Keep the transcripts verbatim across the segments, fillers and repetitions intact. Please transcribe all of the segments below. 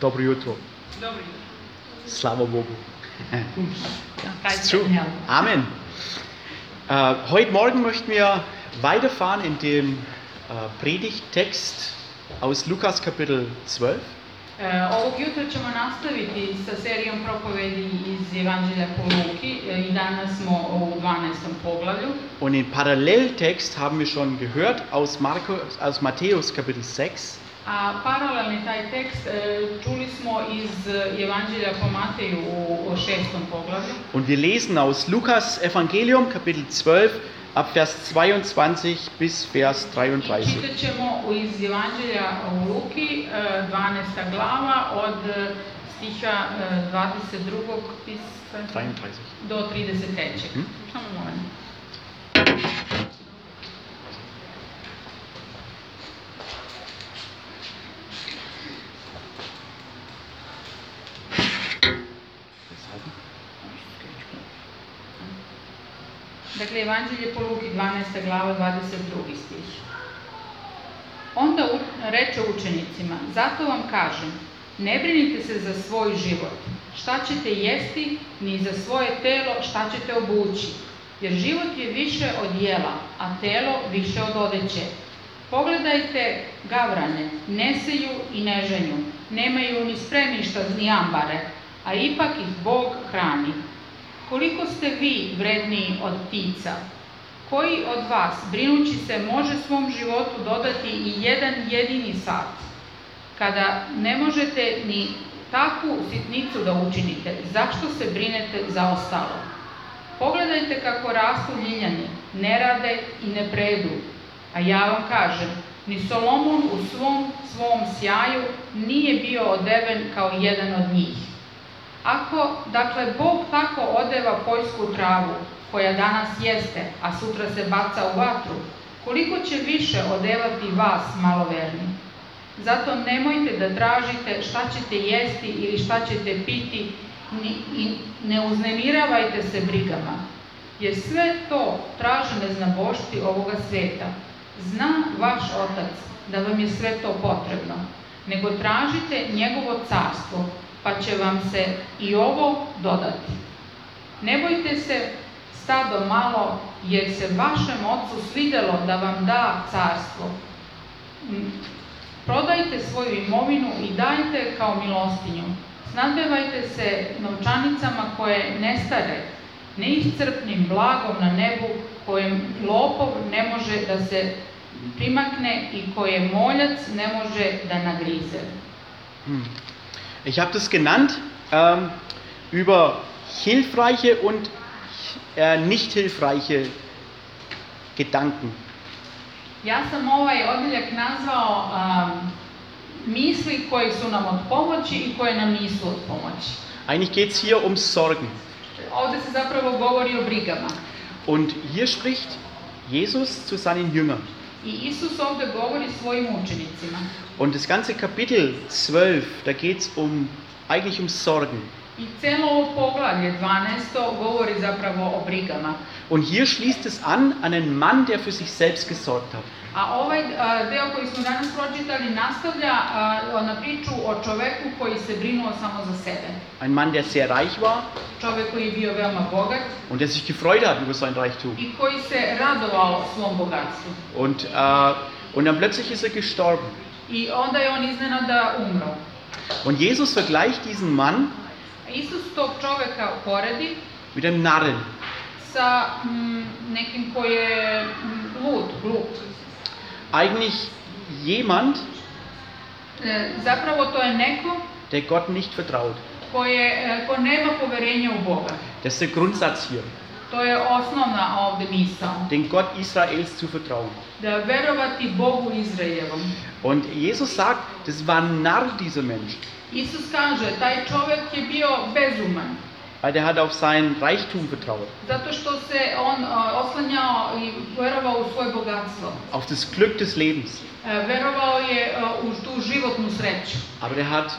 Dobro jutro. Dobro jutro. Slava Bogu. Kaj Ist se true. dnevno? Amen. Äh, heute Morgen möchten wir weiterfahren in dem äh, Predigttext aus Lukas Kapitel zwölf. E, ovog jutra ćemo nastaviti sa serijom propovedi iz Evanđelja po Luki e, i danas smo u dvanaestom poglavlju. Und den Paralleltext haben wir schon gehört aus, Markus, aus Matthäus Kapitel sechs. A paralelni taj tekst e, čuli smo iz Evanđelja po Mateju u, u šestom poglavlju. Und wir lesen aus Lukas Evangelium Kapitel zwölf ab Vers zweiundzwanzig bis Vers I dreiunddreißig. čitat ćemo iz Evanđelja u Luki, e, dvanaesta glava, od e, stiha e, dvadeset drugog bis dreiunddreißig. do trideset trećeg. Hm? Samo moment. Dakle, Evanđelje po Luki, dvanaesta glava, dvadeset drugi stih. Onda u, reče učenicima, zato vam kažem, ne brinite se za svoj život, šta ćete jesti, ni za svoje telo šta ćete obući, jer život je više od jela, a telo više od odeće. Pogledajte gavrane, ne seju i ne ženju, nemaju ni spremišta ni ambare, a ipak ih Bog hrani. Koliko ste vi vredniji od ptica? Koji od vas, brinući se, može svom životu dodati i jedan jedini sat? Kada ne možete ni takvu sitnicu da učinite, zašto se brinete za ostalo? Pogledajte kako rastu ljiljani, ne rade i ne predu. A ja vam kažem, ni Solomon u svom svom sjaju nije bio odeven kao jedan od njih. Ako, dakle, Bog tako odeva poljsku travu, koja danas jeste, a sutra se baca u vatru, koliko će više odevati vas, maloverni? Zato nemojte da tražite šta ćete jesti ili šta ćete piti ni, i ne uznemiravajte se brigama, jer sve to traže neznabošci ovoga sveta. Zna vaš Otac da vam je sve to potrebno, nego tražite njegovo carstvo, pa će vam se i ovo dodati. Ne bojte se, stado malo, jer se vašem Ocu svidelo da vam da carstvo. Prodajte svoju imovinu i dajte kao milostinju. Snadbevajte se novčanicama koje nestare, neiscrpnim blagom na nebu, kojem lopov ne može da se primakne i koje moljac ne može da nagrize. Hm. Ich habe das genannt ähm, über hilfreiche und äh, nicht hilfreiche Gedanken. Ja sam ovaj odjeljak nazvao um, misli koje su nam od pomoći i koje nam nisu od pomoći. Eigentlich geht es hier um Sorgen. Ovdje se zapravo govori o brigama. Und hier spricht Jesus zu seinen Jüngern. I Isus ovdje govori svojim učenicima. Und das ganze Kapitel zwölf, da geht es um, eigentlich um Sorgen. I cijelo ovo poglavlje dvanaesto govori zapravo o brigama. Und hier schließt es an an einen Mann, der für sich selbst gesorgt hat. A ovaj a, deo koji smo danas pročitali nastavlja a, na priču o čoveku koji se brinuo samo za sebe. Ein Mann, der sehr reich war Čovek koji je bio veoma bogat und der sich gefreut hat über sein Reichtum. i koji se radovao svom bogatstvu. Und, äh, und dann plötzlich ist er gestorben. I onda je on iznenada umro. Und Jesus vergleicht diesen Mann Isus tog čoveka poredi mit einem Narren. sa mm, nekim koji je mm, lud, glup. Eigentlich jemand, E, zapravo to je neko der Gott nicht vertraut. koje, e, ko nema poverenja u Boga. Das ist der Grundsatz hier, To je osnovna ovde misao. den Gott Israels zu vertrauen. Da verovati Bogu Izraeljevom. Und Jesus sagt, das war ein Narr, dieser Mensch. Isus kaže, taj čovek je bio bezuman. Weil der hat auf sein Reichtum vertraut, Zato što se on a, oslanjao i verovao u svoje bogatstvo. auf das Glück des Lebens. E, verovao je a, u tu životnu sreću. Aber der hat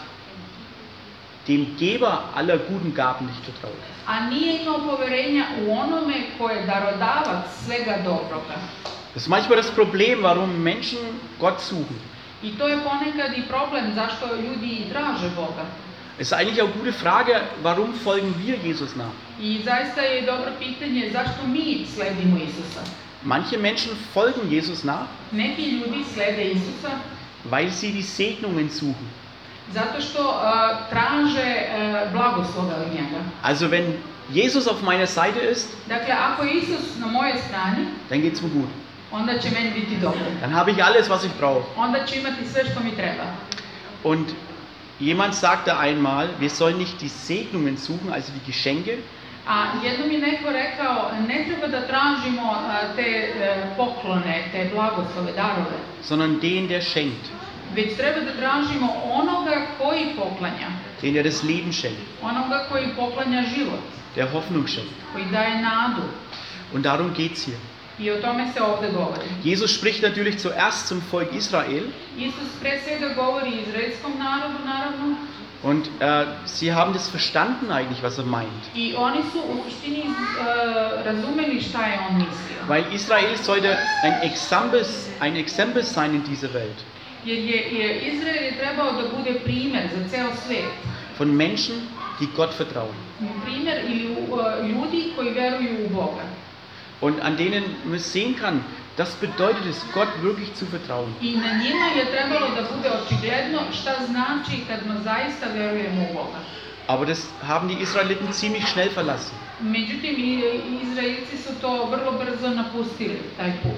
dem Geber aller guten Gaben nicht vertraut. A nije imao poverenja u onome ko je darodavac svega dobroga. Das ist manchmal das Problem, warum Menschen Gott suchen. I to je ponekad i problem zašto ljudi i traže Boga. Es ist eigentlich auch eine gute Frage, warum folgen wir Jesus nach? I zaista je dobro pitanje zašto mi sledimo Isusa. Manche Menschen folgen Jesus nach, Neki ljudi slede Isusa weil sie die Segnungen suchen. zato što uh, traže uh, blagoslove od njega. Also wenn Jesus auf meiner Seite ist, Dakle, ako je Isus na mojoj strani, dann geht's mir gut. onda će meni biti dobro. Dann habe ich alles, was ich brauche. Onda ću imati sve što mi treba. Und jemand sagte einmal, wir sollen nicht die Segnungen suchen, also die Geschenke, A jednom je neko rekao, ne treba da tražimo uh, te uh, poklone, te blagoslove, darove, sondern den, der schenkt, već treba da tražimo onoga koji poklanja, den, der das Leben schenkt, onoga koji poklanja život, der Hoffnung schenkt. koji daje nadu. Und darum geht's hier. I o tome se ovdje govori. Jesus spricht natürlich zuerst zum Volk Israel Isus pre svega govori izraelskom narodu, naravno, und äh, sie haben das verstanden eigentlich, was er meint. i oni su u suštini uh, razumeli šta je on mislio. Weil Israel sollte ein Exempel, ein Exempel sein in dieser Welt. Jer je, je Izrael je trebao da bude primjer za ceo svet. Von Menschen, die Gott vertrauen. Primjer ili uh, ljudi koji veruju u Boga. Und an denen man sehen kann, das bedeutet es, Gott wirklich zu vertrauen. I na njima je trebalo da bude očigledno šta znači kad no zaista verujemo u Boga. Aber das haben die Israeliten ziemlich schnell verlassen. Međutim, i- Izraelci su to vrlo brzo napustili, taj put.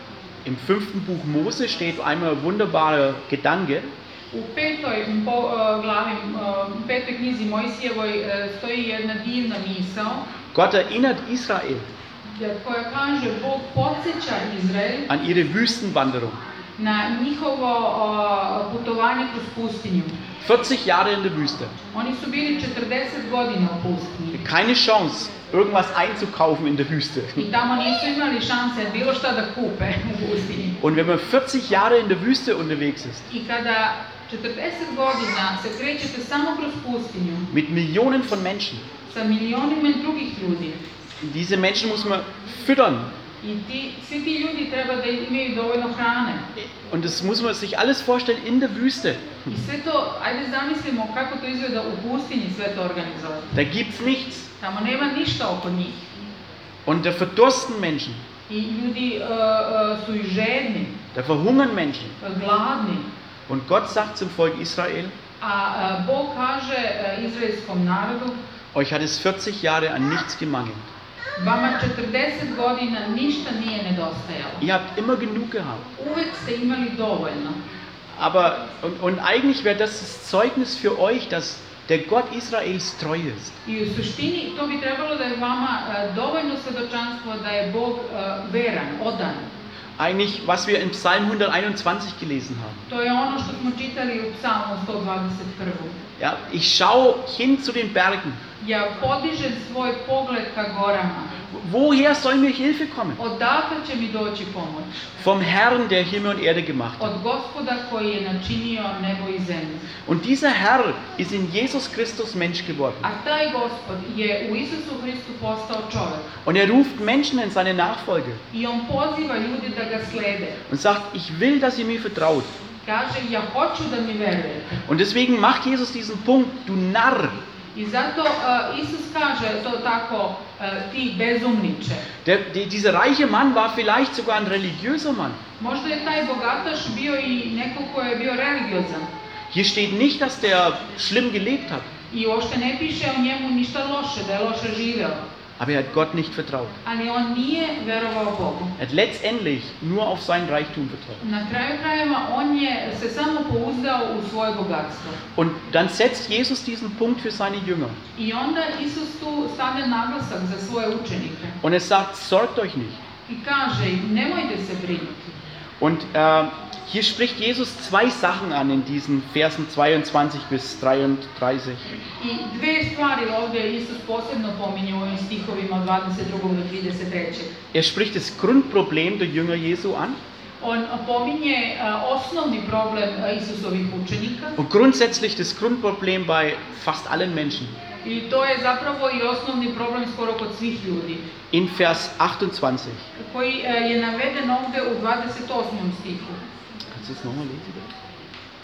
Im fünften Buch Mose steht einmal ein wunderbarer Gedanke. U petoj po, uh, glavi, uh, u petoj knjizi Mojsijevoj uh, stoji jedna divna misao Gott erinnert Israel koja kaže Bog podsjeća Izrael an ihre Wüstenwanderung. na njihovo uh, putovanje kroz pustinju. vierzig Jahre in der Wüste. Oni su bili četrdeset godina u pustinji Keine Chance, irgendwas einzukaufen in der Wüste. i tamo nisu imali šanse bilo šta da kupe u pustinji. Und wenn man vierzig Jahre in der Wüste unterwegs ist, I kada četrdeset godina se krećete samo kroz pustinju mit Millionen von Menschen, sa milionima drugih ljudi diese Menschen muss man füttern. i ti, svi ti ljudi treba da imaju dovoljno hrane. Und das muss man sich alles vorstellen in der Wüste. I sve to, ajde zamislimo kako to izgleda u pustinji sve to organizovati. Da gibt's nichts. Tamo nema ništa oko njih. Und da verdursten Menschen, I ljudi uh, uh, su i žedni, da verhungern Menschen. uh, gladni. Und Gott sagt zum Volk Israel, A uh, Bog kaže uh, izraelskom narodu, euch hat es vierzig Jahre an nichts gemangelt. vama četrdeset godina ništa nije nedostajalo. Ihr habt immer genug gehabt. Uvek ste imali dovoljno. Aber, und, und eigentlich wäre das das Zeugnis für euch, dass der Gott Israels treu ist. I u suštini to bi trebalo da je vama uh, dovoljno svedočanstvo da je Bog uh, veran, odan. Eigentlich, was wir in Psalm hunderteinundzwanzig gelesen haben. To je ono što smo čitali u Psalmu sto dvadeset prvom. Ja, ich schaue hin zu den Bergen. Ja podižem svoj pogled ka gorama. Woher soll mir Hilfe kommen? Odakle će mi doći pomoć? Vom Herrn, der Himmel und Erde gemacht hat. Od Gospoda koji je načinio nebo i zemlju. Und dieser Herr ist in Jesus Christus Mensch geworden. A taj Gospod je u Isusu Hristu postao čovjek. Und er ruft Menschen in seine Nachfolge I on poziva ljudi da ga slede. und sagt, ich will, dass ihr mir vertraut. Kaže, ja hoću da mi verujete. Und deswegen macht Jesus diesen Punkt, du Narr. I zato uh, Isus kaže to tako, uh, ti bezumniče. Der, der, dieser reiche Mann war vielleicht sogar ein religiöser Mann. Možda je taj bogataš bio i neko ko je bio religiozan. Hier steht nicht, dass der schlimm gelebt hat, I uopšte ne piše o njemu ništa loše, da je loše živeo. aber er hat Gott nicht vertraut. Ali on nije verovao Bogu. Er hat letztendlich nur auf sein Reichtum vertraut. Na kraju krajeva on je se samo pouzdao u svoje bogatstvo. Und dann setzt Jesus diesen Punkt für seine Jünger. I onda Isus tu stavlja naglasak za svoje učenike. Und er sagt, sorgt euch nicht. I kaže im, nemojte se brinuti. Und äh, hier spricht Jesus zwei Sachen an in diesen Versen zweiundzwanzig bis dreiunddreißig. I dve stvari ovdje Isus posebno pominje u ovim stihovima od dvadeset drugog do trideset trećeg. Er spricht das Grundproblem der Jünger Jesu an. On pominje uh, osnovni problem uh, Isusovih učenika Und grundsätzlich das Grundproblem bei fast allen Menschen. i to je zapravo i osnovni problem skoro kod svih ljudi, In Vers achtundzwanzig. koji uh, je naveden ovdje u dvadeset osmom stihu. Kannst du es nochmal lesen?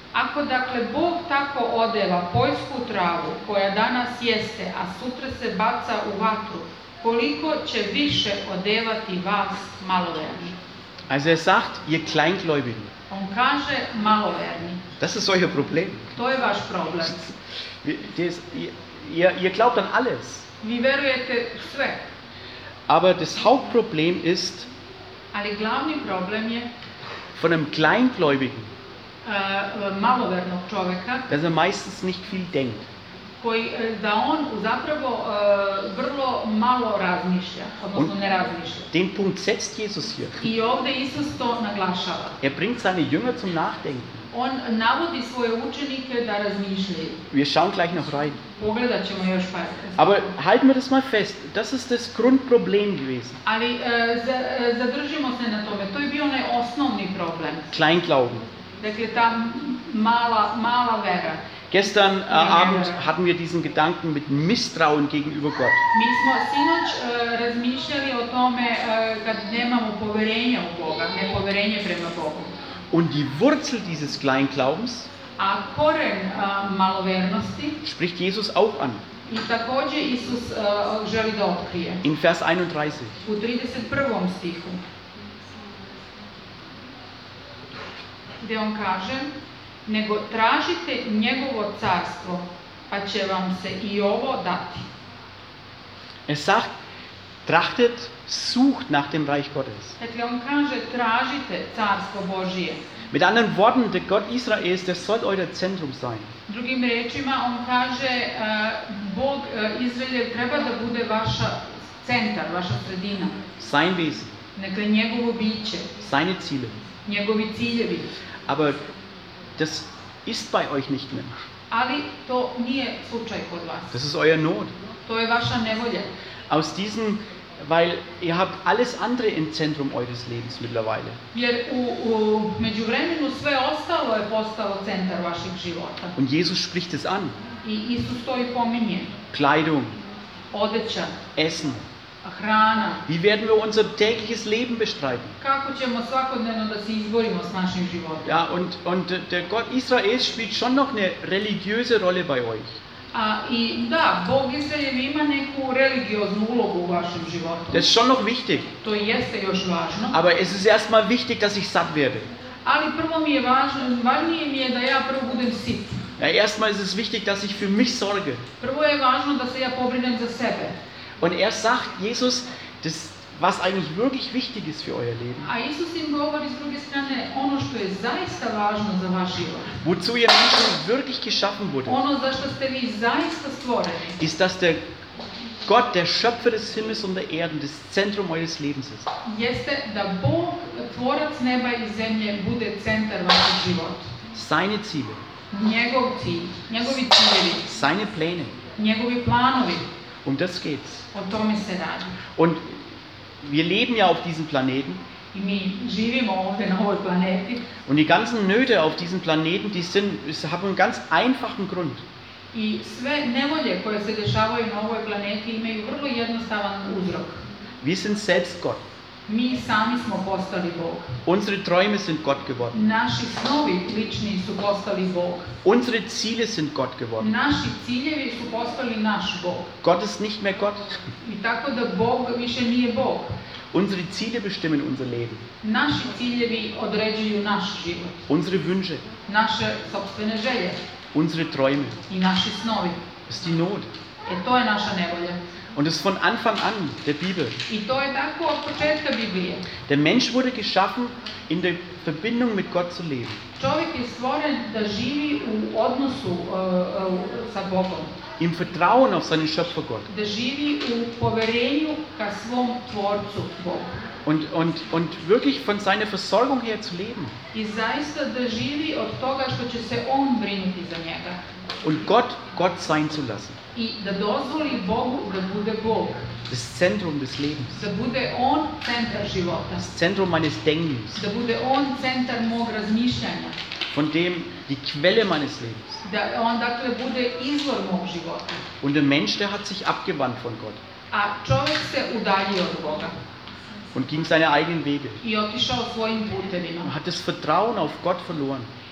Ako dakle Bog tako odeva poljsku travu koja danas jeste, a sutra se baca u vatru, koliko će više odevati vas maloverni. Also er sagt, ihr Kleingläubigen, On kaže maloverni. das ist euer Problem. To je vaš problem. Das, ihr, ihr glaubt an alles. Vi verujete sve, Aber das Hauptproblem ist, ali glavni problem je von einem Kleingläubigen, uh, malovernog čoveka dass er meistens nicht viel denkt. koji da on zapravo uh, vrlo malo razmišlja, odnosno ne razmišlja. Den Punkt setzt Jesus hier. I ovdje Isus to naglašava. Er bringt seine Jünger zum Nachdenken. On navodi svoje učenike da razmišljaju. Wir schauen gleich noch rein. Pogledat ćemo još par. Aber halten wir das mal fest, das ist das Grundproblem gewesen. Ali uh, za, uh, zadržimo se na tome, to je bio onaj osnovni problem. Kleinglauben. Dakle, ta mala, mala vera. Gestern äh, Abend hatten wir diesen Gedanken mit Misstrauen gegenüber Gott. Mi smo sinoć uh, razmišljali o tome uh, kad nemamo poverenja u Boga, nepoverenje prema Bogu. Und die Wurzel dieses Kleinglaubens A koren uh, malovernosti spricht Jesus auch an. i također Isus uh, želi da otkrije. In Vers einunddreißig. U trideset prvom stihu. Gdje on kaže, nego tražite njegovo carstvo, pa će vam se i ovo dati. Er sagt, trachtet, sucht nach dem Reich Gottes. Dakle, on kaže, tražite carstvo Božije. Mit anderen Worten, der Gott Israels, der soll euer Zentrum sein. Drugim rečima, on kaže, uh, Bog uh, Izraeljev treba da bude vaša centar, vaša sredina. Sein Wesen, Dakle, njegovo biće, seine Ziele. njegovi ciljevi. Aber das ist bei euch nicht mehr. Ali to nije slučaj kod vas. Das ist euer Not. To je vaša nevolja. Aus diesem, weil ihr habt alles andere im Zentrum eures Lebens mittlerweile. Jer u, u međuvremenu sve ostalo je postalo centar vašeg života. Und Jesus spricht es an. I Isus to i pominje. Kleidung, Odeća, Essen. hrana. Wie werden wir unser tägliches Leben bestreiten? Kako ćemo svakodnevno da se izborimo s našim životom? Ja, und, und der Gott Israels spielt schon noch eine religiöse Rolle bei euch. A, I da, Bog Izraeljev ima neku religioznu ulogu u vašem životu. Das ist schon noch wichtig. To jeste još važno. Aber es ist erstmal wichtig, dass ich satt werde. Ali prvo mi je važno, važnije mi je da ja prvo budem sit. Ja, erstmal ist es wichtig, dass ich für mich sorge. Prvo je važno da se ja pobrinem za sebe. Und er sagt, Jesus, das, was eigentlich wirklich wichtig ist für euer Leben, A Isus im govori s druge strane ono što je zaista važno za vaš život. wozu ihr Menschen wirklich geschaffen wurde, Ono za što ste vi zaista stvoreni. ist, dass der Gott, der Schöpfer des Himmels und der Erden, das Zentrum eures Lebens ist. Jeste da Bog, tvorac neba i zemlje, bude centar vašeg života. Seine Ziele, Njegov cilj, njegovi ciljevi, seine Pläne. njegovi planovi, Um das geht's. o tome se radi. Und wir leben ja auf diesem Planeten. I mi živimo ovdje na ovoj planeti Und die ganzen Nöte auf diesem Planeten, die sind, haben einen ganz einfachen Grund. i sve nevolje koje se dešavaju na ovoj planeti imaju vrlo jednostavan uzrok. Wir sind selbst Gott. Mi sami smo postali Bog. Unsere Träume sind Gott geworden. Naši snovi lični su postali Bog. Unsere Ziele sind Gott geworden. Naši ciljevi su postali naš Bog. Gott ist nicht mehr Gott. I tako da Bog više nije Bog. Unsere Ziele bestimmen unser Leben. Naši ciljevi određuju naš život. Unsere Wünsche, Naše sopstvene želje unsere Träume. i naši snovi. Das ist die Not. E to je naša nevolja. Und das ist von Anfang an der Bibel. I to je tako od početka Biblije. Der Mensch wurde geschaffen, in der Verbindung mit Gott zu leben. Čovjek je stvoren da živi u odnosu uh, uh, sa Bogom. Im Vertrauen auf seinen Schöpfer Gott. Da živi u poverenju ka svom tvorcu Bogu. Und, und, und wirklich von seiner Versorgung her zu leben. I zaista da živi od toga što će se on brinuti za njega. Und Gott, Gott sein zu lassen. I da dozvoli Bogu da bude Bog. Das Zentrum des Lebens. Da bude on centar života. Das Zentrum meines Denkens. Da bude on centar mog razmišljanja. Von dem die Quelle meines Lebens. Da on dakle bude izvor mog života. Und der Mensch, der hat sich abgewandt von Gott A čovjek se udaljio od Boga und ging seine eigenen Wege. i otišao svojim putevima. Und hat das Vertrauen auf Gott verloren.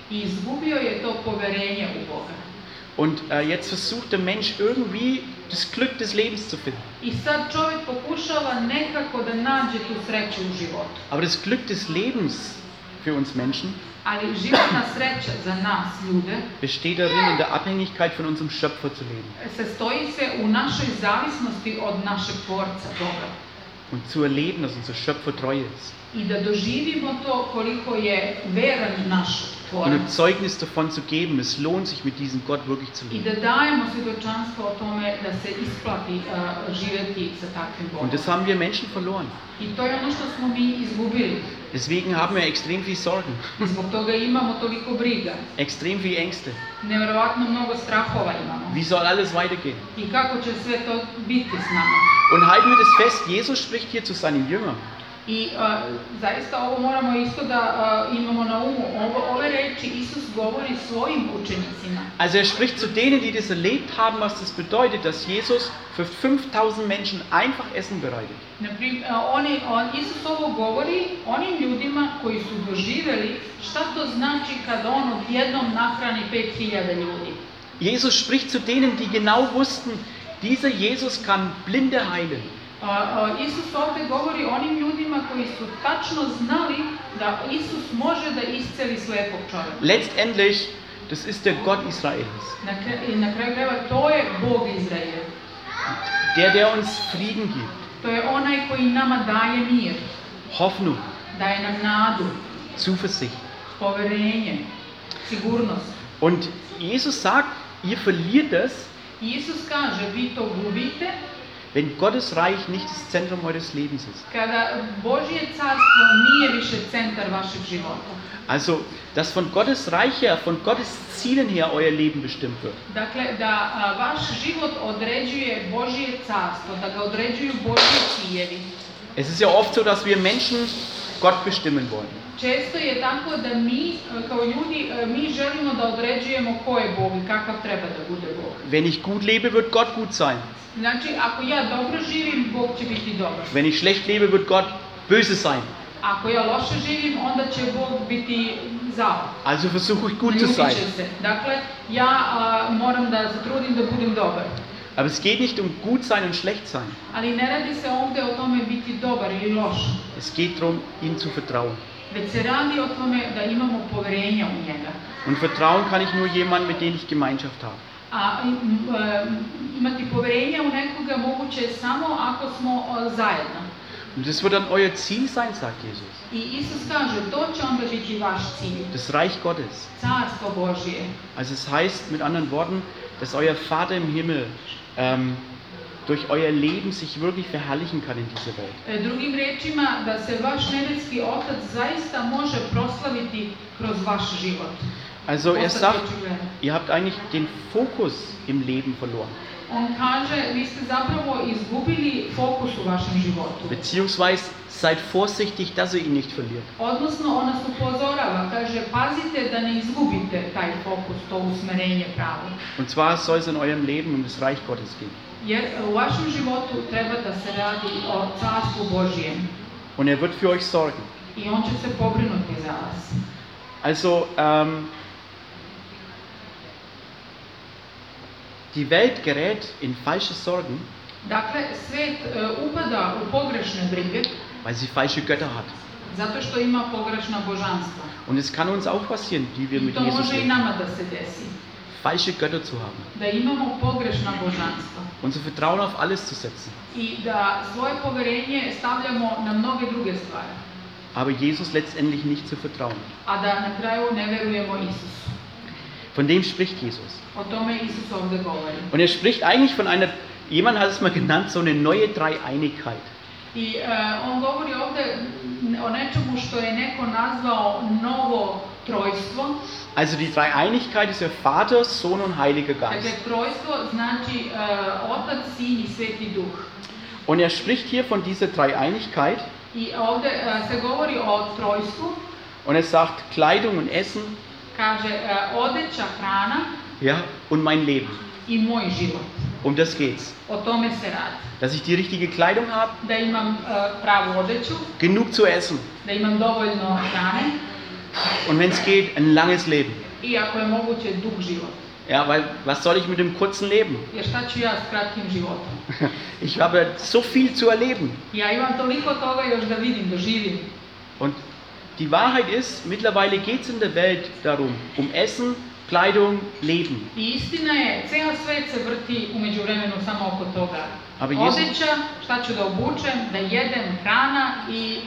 I izgubio je to poverenje u Boga. Und äh, jetzt versucht der Mensch irgendwie das Glück des Lebens zu finden. I sad čovjek pokušava nekako da nađe tu sreću u životu. Aber das Glück des Lebens für uns Menschen Ali životna sreća za nas, ljude, besteht darin, in der Abhängigkeit von unserem Schöpfer zu leben sastoji se u našoj zavisnosti od našeg Tvorca, Boga. und zu erleben, dass unser Schöpfer treu ist. I da doživimo to koliko je veran naš Und Tvorac. ein Zeugnis davon zu geben, es lohnt sich mit diesem Gott wirklich zu I leben. da dajemo svjedočanstvo o tome da se isplati uh, živjeti sa takvim Bogom. Und das haben wir Menschen verloren. I to je ono što smo mi izgubili. Deswegen haben wir extrem viel Sorgen, I zbog toga imamo toliko briga. extrem viel Ängste. Nevjerovatno mnogo strahova imamo. Wie soll alles weitergehen? I kako će sve to biti s nama. Und halten wir das fest, Jesus spricht hier zu seinen Jüngern. I uh, zaista ovo moramo isto da uh, imamo na umu. Ovo, ove reči Isus govori svojim učenicima. Also er spricht zu denen, die das erlebt haben, was das bedeutet, dass Jesus für fünftausend Menschen einfach Essen bereitet. Naprim, uh, oni, on, Isus ovo govori onim ljudima koji su doživjeli šta to znači kad on odjednom nahrani pet hiljada ljudi. Jesus spricht zu denen, die genau wussten, dieser Jesus kann Blinde heilen. Uh, uh, Isus ovdje govori onim ljudima koji su tačno znali da Isus može da isceli slepog čovjeka. Letztendlich, das ist der Gott Israels. Na, kra- i na kraju krajeva to je Bog Izraela. Der, der uns Frieden gibt, To je onaj koji nama daje mir, Hoffnung, daje nam nadu, Zuversicht. poverenje, sigurnost. Und Jesus sagt, ihr verliert es, I Isus kaže, vi to gubite wenn Gottes Reich nicht das Zentrum eures Lebens ist. kada Božje carstvo nije više centar vašeg života. Also, dass von Gottes Reich her, von Gottes Zielen her euer Leben bestimmt wird. Dakle, da a, vaš život određuje Božje carstvo, da ga određuju Božji ciljevi. Es ist ja oft so, dass wir Menschen Gott bestimmen wollen. Često je tako da mi, e, kao ljudi, e, mi želimo da određujemo ko je Bog i kakav treba da bude Bog. Wenn ich gut lebe, wird Gott gut sein. Znači, ako ja dobro živim, Bog će biti dobar. Wenn ich schlecht lebe, wird Gott böse sein. Ako ja loše živim, onda će Bog biti zao. Also versuche ich gut zu Ljubit sein. će se. Dakle, ja a, moram da se trudim da budem dobar. Aber es geht nicht um gut sein und schlecht sein. Ali ne radi se ovdje o tome biti dobar ili loš. Es geht darum, ihm zu vertrauen. Već se radi o tome da imamo poverenja u njega. Und vertrauen kann ich nur jemandem, mit dem ich Gemeinschaft habe. A m, e, imati poverenja u nekoga moguće je samo ako smo e, zajedno. Und das wird dann euer Ziel sein, sagt Jesus. I Isus kaže, to će onda biti vaš cilj. Das Reich Gottes. Carstvo Božje. Also es heißt mit anderen Worten, dass euer Vater im Himmel ähm, durch euer Leben sich wirklich verherrlichen kann in dieser Welt. E, Drugim rečima, da se vaš nebeski Otac zaista može proslaviti kroz vaš život. Also er Postati sagt, očigledan. ihr habt eigentlich den Fokus im Leben verloren. On kaže, vi ste zapravo izgubili fokus u vašem životu. Beziehungsweise seid vorsichtig, dass ihr ihn nicht verliert. Odnosno, ona se upozorava, kaže, pazite da ne izgubite taj fokus, to usmerenje pravo. Und zwar soll es in eurem Leben um das Reich Gottes gehen. Jer u vašem životu treba da se radi o carstvu Božjem. Und er wird für euch sorgen. I on će se pobrinuti za vas. Also, ähm, die Welt gerät in falsche Sorgen, Dakle, svet e, upada u pogrešne brige, weil sie falsche Götter hat. zato što ima pogrešna božanstva. Und es kann uns auch passieren, die wir I mit to Jesus može i leben, nama da se desi. falsche Götter zu haben. Da imamo pogrešna božanstva. Unser Vertrauen auf alles zu setzen. I da svoje poverenje stavljamo na mnoge druge stvari. Aber Jesus letztendlich nicht zu vertrauen. A da na kraju ne verujemo Isusu. Von dem spricht Jesus. O tome Isus ovdje govori. Und er spricht eigentlich von einer, jemand hat es mal genannt, so eine neue Dreieinigkeit. I e, on govori ovdje o nečemu što je neko nazvao novo trojstvo. Also die Dreieinigkeit ist ja Vater, Sohn und Heiliger Dakle, Geist. trojstvo znači e, Otac, Sin i Sveti Duh. Und er spricht hier von dieser Dreieinigkeit I ovdje e, se govori o trojstvu. und er sagt Kleidung und Essen, Kaže e, odeća, hrana ja, und mein Leben. i moj život. Um das geht's. O tome se radi. Dass ich die richtige Kleidung habe, Da imam e, pravu odeću, genug zu essen, da imam dovoljno hrane, und wenn es geht, ein langes Leben. I ako je moguće dug život. Ja, weil was soll ich mit dem kurzen Leben? Jer šta ću ja s kratkim životom? Ich habe so viel zu erleben. Ja imam toliko toga još da vidim, da živim. Und die Wahrheit ist, mittlerweile geht es in der Welt darum, um Essen, Kleidung, Leben. I istina je, ceo svet se vrti u međuvremenu samo oko toga. Aber Jesus- Odeća, šta ću da obučem, da jedem, hrana i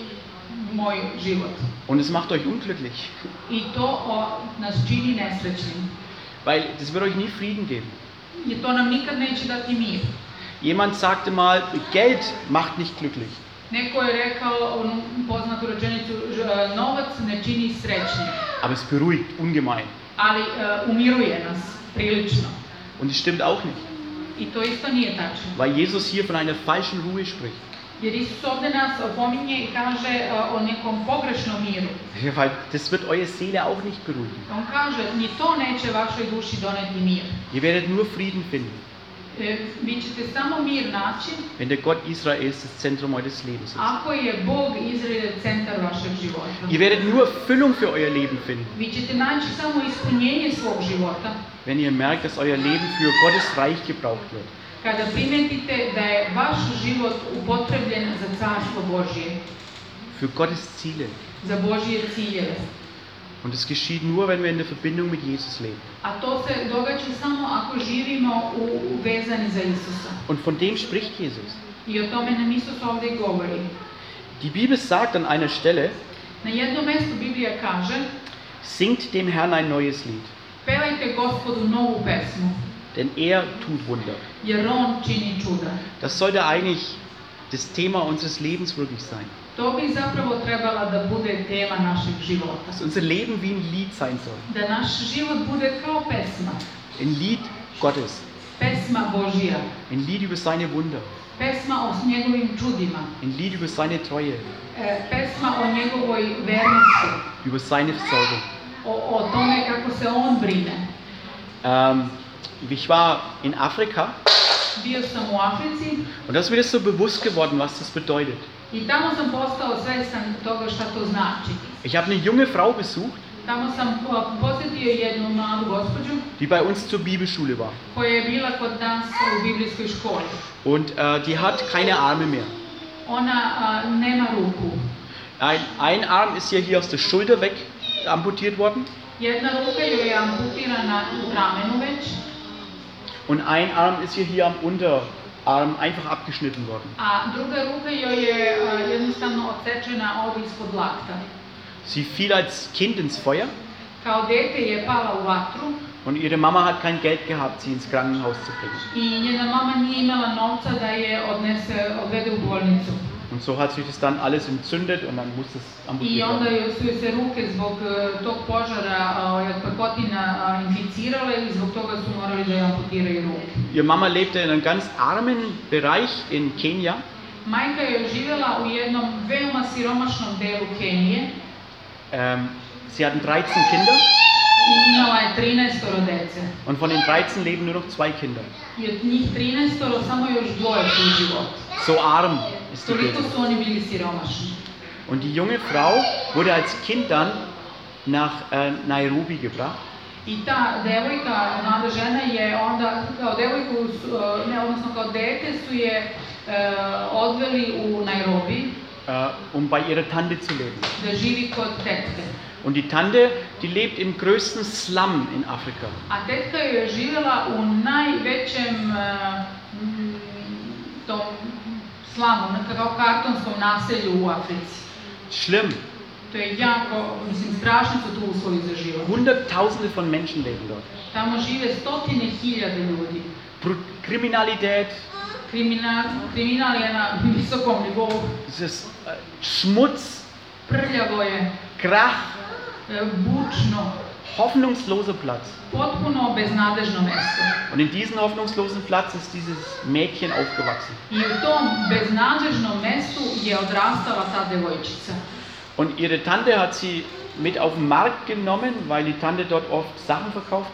moj život. Und es macht euch unglücklich, I to o, nas čini nesrećnim. weil das wird euch nie Frieden geben. I to nam nikad neće dati mir. Jemand sagte mal, Geld macht nicht glücklich. Neko je rekao onu poznatu rečenicu, ž- novac ne čini srećnim, Aber es beruhigt ungemein. ali e, umiruje nas prilično. Und es stimmt auch nicht, I to isto nije tačno. weil Jesus hier von einer falschen Ruhe spricht. Jer Isus ovdje nas opominje i kaže e, o nekom pogrešnom miru. Ja, weil das wird eure Seele auch nicht beruhigen. On kaže, ni to neće vašoj duši doneti mir. Ihr werdet nur Frieden finden, E, vi ćete samo mir naći wenn der Gott Israels das Zentrum eures Lebens ist. ako je Bog Izrael centar vašeg života. Ihr werdet nur Erfüllung für euer Leben finden, Vi ćete naći samo ispunjenje svog života wenn ihr merkt, dass euer Leben für Gottes Reich gebraucht wird. kada primetite da je vaš život upotrebljen za carstvo Božje, Für Gottes Ziele. za Božje ciljeve. Und es geschieht nur, wenn wir in der Verbindung mit Jesus leben. A to se događa samo ako živimo u, vezani za Isusa. Und von dem spricht Jesus. I o tome nam Isus ovdje govori. Die Bibel sagt an einer Stelle, Na jednom mjestu Biblija kaže, singt dem Herrn ein neues Lied, pevajte Gospodu novu pesmu, denn er tut Wunder. jer On čini čuda. Das sollte eigentlich das Thema unseres Lebens wirklich sein. To bi zapravo trebala da bude tema našeg života. Dass unser Leben wie ein Lied sein soll. Da naš život bude kao pesma. Ein Lied Gottes. Pesma Božja. Ein Lied über seine Wunder. Pesma o njegovim čudima. Ein Lied über seine Treue. E, pesma o njegovoj vernosti. Über seine Versorgung. O, o tome kako se On brine. Ähm, ich war in Afrika Bio sam u Africi und da ist mir das so bewusst geworden, was das bedeutet. i tamo sam postao svestan toga šta to znači. Ich habe eine junge Frau besucht, Tamo sam o, posjetio jednu mladu gospođu die bei uns zur Bibelschule war. koja je bila kod nas u biblijskoj školi. Und äh, die hat keine Arme mehr. Ona a, nema ruku. Ein, ein Arm ist ihr hier aus der Schulter weg amputiert worden Jedna ruka joj je amputirana u ramenu već, und ein Arm ist ihr hier am Unterarm einfach abgeschnitten worden. a druga ruka joj je a, jednostavno odsečena ovdje ispod lakta. Sie fiel als Kind ins Feuer Kao dete je pala u vatru und ihre Mama hat kein Geld gehabt, sie ins Krankenhaus zu bringen. i njena mama nije imala novca da je odnese, odvede u bolnicu. Und so hat sich das dann alles entzündet und dann musste es I amputiert onda werden. joj su joj se ruke zbog e, tog požara a, od pakotina a, inficirale i zbog toga su morali da joj amputiraju ruke. Ihre Mama lebte in einem ganz armen Bereich in Kenia. Majka je živjela u jednom veoma siromašnom delu Kenije Ähm, sie hatten dreizehn Kinder i imala je trinaestoro dece. und von den dreizehn leben nur noch zwei Kinder. I od njih trinaestoro samo još dvoje su u životu. So arm ist die Toliko Gegend. su oni bili siromašni. Und die junge Frau wurde als Kind dann nach äh, Nairobi gebracht. I ta devojka, mlada žena je onda, kao devojku, su, e, ne, odnosno kao dete su je e, odveli u Nairobi Äh, um bei ihrer Tante zu leben. da živi kod tetke. Und die Tante, die lebt im größten Slum in Afrika. A tetka je živjela u najvećem e, m, tom slamu, na- kao kartonskom naselju u Africi. Schlimm. To je jako, mislim, strašni su tu uslovi za život. Hunderttausende von Menschen leben dort. Tamo žive stotine hiljade ljudi. Bru- Kriminalität, Kriminal, kriminal je na visokom nivou, dieses äh, Schmutz, prljavo je, Krach, e, bučno, hoffnungsloser Platz. potpuno beznadežno mesto. Und in diesem hoffnungslosen Platz ist dieses Mädchen aufgewachsen. I u tom beznadežnom mestu je odrastala ta devojčica. Und ihre Tante hat sie mit auf den Markt genommen, weil die Tante dort oft Sachen verkauft hat.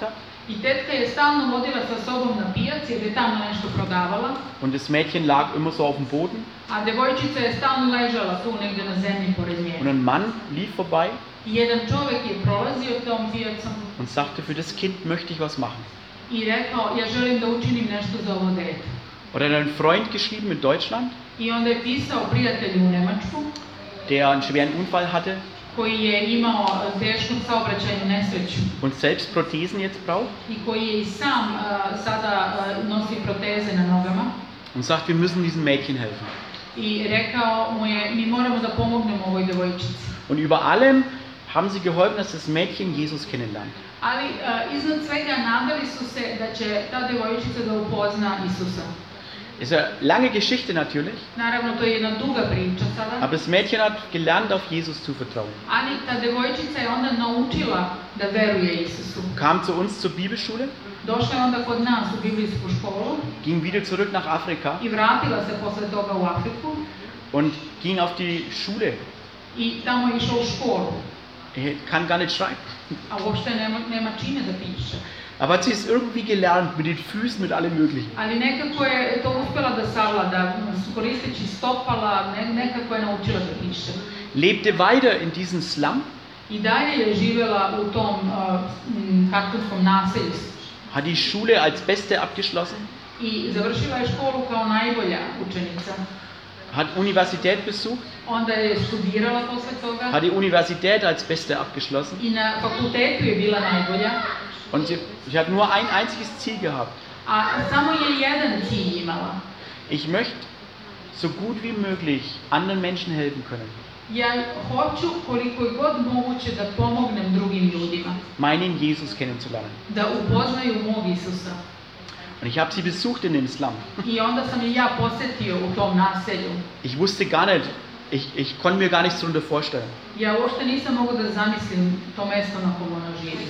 I tetka je stalno vodila sa sobom na pijac jer je tamo nešto prodavala, und das Mädchen lag immer so auf dem Boden a devojčica je stalno ležala tu negdje na zemlji pored nje. und ein Mann lief vorbei I jedan čovjek je prolazio tom pijacom und sagte, für das Kind möchte ich was machen. i rekao, ja želim da učinim nešto za ovo dete. Oder hat ein Freund geschrieben in Deutschland, I onda je pisao prijatelju u Njemačku, der einen schweren Unfall hatte koji je imao tešku saobraćajnu nesreću und selbst Prothesen jetzt braucht i koji je i sam uh, sada uh, nosi proteze na nogama. und sagt, wir müssen diesem Mädchen helfen. I rekao mu je, mi moramo da pomognemo ovoj devojčici. Und über allem haben sie geholfen, dass das Mädchen Jesus kennenlernt. Ali uh, iznad svega nadali su se da će ta devojčica da upozna Isusa. Ist eine lange Geschichte natürlich, Naravno, to je jedna duga priča sada, aber das Mädchen hat gelernt, auf Jesus zu vertrauen. ali ta devojčica je onda naučila da veruje Isusu. Kam zu uns zur Bibelschule, Došla je onda kod nas u biblijsku školu ging wieder zurück nach Afrika i vratila se posle toga u Afriku und ging auf die Schule. i tamo je išla u školu, Er kann gar nicht schreiben. a uopšte nema, nema čime da piše. Aber hat sie es irgendwie gelernt, mit den Füßen, mit allem Möglichen. Ali nekako je to uspjela da savlada, koristeći stopala, ne, nekako je naučila da piše. Lebte weiter in diesem Slum, I dalje je živjela u tom uh, m, kartonskom naselju hat die Schule als Beste abgeschlossen, i završila je školu kao najbolja učenica. hat Universität besucht, Onda je studirala posle toga hat die Universität als Beste abgeschlossen i na fakultetu je bila najbolja, und sie, sie hat nur ein einziges Ziel gehabt. a samo je jedan cilj imala. Ich möchte so gut wie möglich anderen Menschen helfen können, Ja hoću koliko je god moguće da pomognem drugim ljudima, meinen Jesus kennenzulernen. da upoznaju mog Isusa. Und ich habe sie besucht in dem Slum. I onda sam je ja posjetio u tom naselju. Ich wusste gar nicht, ich, ich konnte mir gar nichts darunter vorstellen. Ja uopšte nisam mogla da zamislim to mesto na kom ona živi.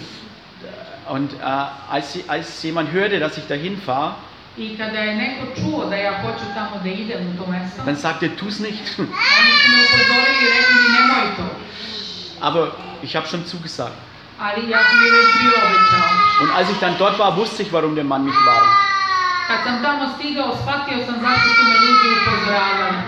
Und äh, als, sie, als jemand hörte, dass ich dahin fahre, I kada je neko čuo da ja hoću tamo da idem u to mesto, dann sagte er, tu es nicht. oni su me upozorili i rekli mi nemoj to. Aber ich habe schon zugesagt. Ali ja sam je već bio obećao. Und als ich dann dort war, wusste ich, warum der Mann mich warnt. Kad sam tamo stigao, shvatio sam zašto su me ljudi upozoravali.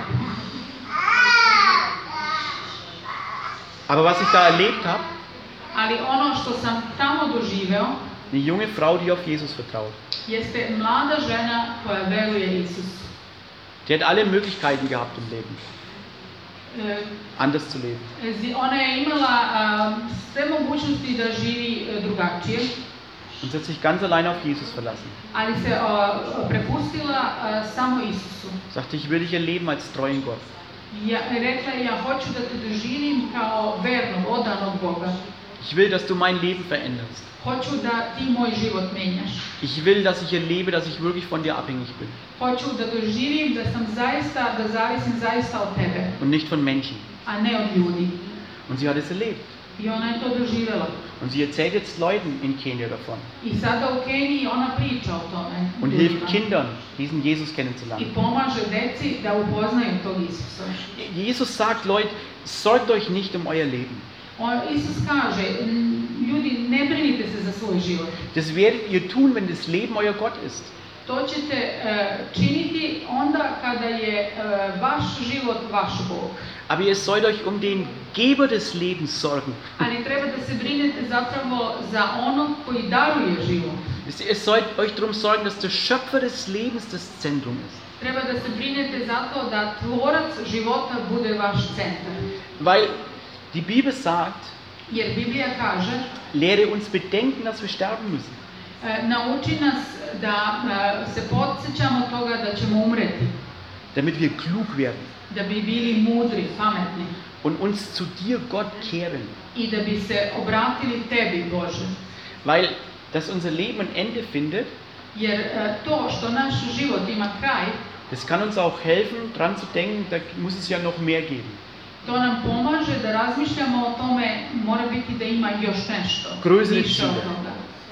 Aber was ich da erlebt habe, Ali ono što sam tamo doživeo, eine junge Frau, die auf Jesus vertraut. jeste mlada žena koja veruje Isusu. Die hat alle Möglichkeiten gehabt im Leben, E, anders zu leben. zi- Ona je imala a, sve mogućnosti da živi e, drugačije, Und sie hat sich ganz allein auf Jesus verlassen. ali se a, prepustila a, samo Isusu. Sagte, ich will dich erleben als treuen Gott. Ja, rekla je, ja hoću da te doživim kao vernog, odanog Boga. Ich will, dass du mein Leben veränderst. Hoću da ti moj život menjaš. Ich will, dass ich erlebe, dass ich wirklich von dir abhängig bin Hoću da doživim da sam zaista, da zavisim zaista od tebe, und nicht von Menschen. a ne od ljudi. Und sie hat es erlebt. I ona je to doživjela. Und sie erzählt jetzt Leuten in Kenia davon I sada u Keniji ona priča o tome und ljudima. hilft Kindern, diesen Jesus I kennenzulernen. pomaže deci da upoznaju tog Isusa. Jesus sagt, Leute, sorgt euch nicht um euer Leben. On, Isus kaže, "N- ljudi, ne brinite se za svoj život. Das werdet ihr tun, wenn das Leben euer Gott ist. To ćete e, činiti onda kada je e, vaš život vaš Bog. Aber ihr sollt euch um den Geber des Lebens sorgen. Ali treba da se brinete zapravo za onog koji daruje život. Ihr sollt euch darum sorgen, dass der Schöpfer des Lebens das Zentrum ist. Treba da se brinete zato da tvorac života bude vaš centar. Weil die Bibel sagt, Jer Biblija kaže, lehre uns bedenken, dass wir sterben müssen. e, nauči nas da e, se podsjećamo toga da ćemo umreti, Damit wir klug werden da bi bili mudri, pametni und uns zu dir, Gott, kehren. i da bi se obratili tebi, Bože. Weil, dass unser Leben ein Ende findet, Jer e, to što naš život ima kraj, das kann uns auch helfen, dran zu denken, da muss es ja noch mehr geben. to nam pomaže da razmišljamo o tome, mora biti da ima još nešto, Größere više od Ziele. toga.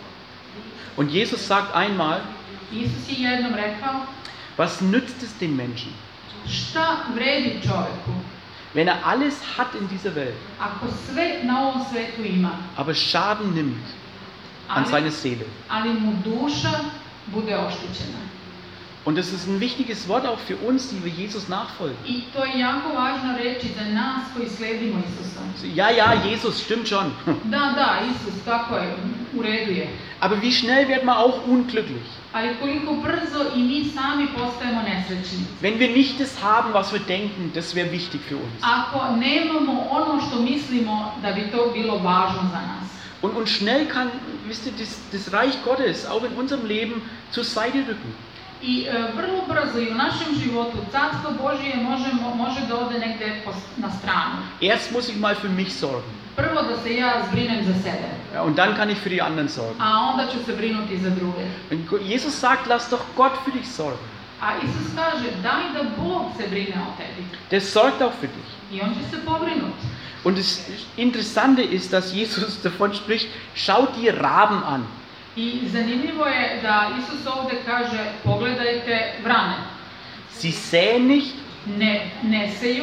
Und Jesus sagt einmal, Isus je jednom rekao, was nützt es dem Menschen, šta vredi čoveku wenn er alles hat in dieser Welt, ako sve na ovom svetu ima, aber Schaden nimmt an ali, seine Seele. ali mu duša bude oštećena. Und das ist ein wichtiges Wort auch für uns, die wir Jesus nachfolgen. I to je jako važna reč i za nas koji sledimo Isusa. Ja, ja, Jesus, stimmt schon. Da, da, Isus, tako je, u redu je. Aber wie schnell wird man auch unglücklich, Ali koliko brzo i mi sami postajemo nesrećni. wenn wir nicht das haben, was wir denken, das wäre wichtig für uns. Ako nemamo ono što mislimo da bi to bilo važno za nas. Und, und schnell kann, wisst ihr, das, das Reich Gottes auch in unserem Leben zur Seite rücken. I e, vrlo brzo i u našem životu Carstvo Božije možemo, može da ode negde po, na stranu. Erst muss ich mal für mich sorgen. Prvo da se ja zbrinem za sebe, Ja, und dann kann ich für die anderen sorgen. a onda ću se brinuti za druge. Und Jesus sagt, lass doch Gott für dich sorgen. A Isus kaže, daj da Bog se brine o tebi. Der sorgt auch für dich. I on će se pobrinuti. Und das Interessante ist, dass Jesus davon spricht, schaut die Raben an. I zanimljivo je da Isus ovdje kaže, pogledajte vrane. Sie säen nicht, Ne, ne seju,